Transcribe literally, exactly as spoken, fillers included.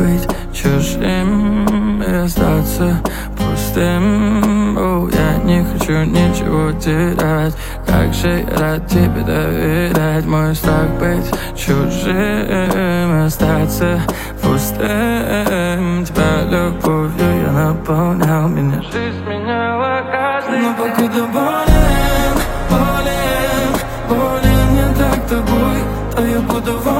быть чужим и остаться пустым. О, я не хочу ничего терять. Как же я рад тебе доверять. Мой страх быть чужим, остаться пустым. Тебя любовью я наполнял, меня жизнь меняла каждый. Но покуда болен, болен, болен я так тобой, то я буду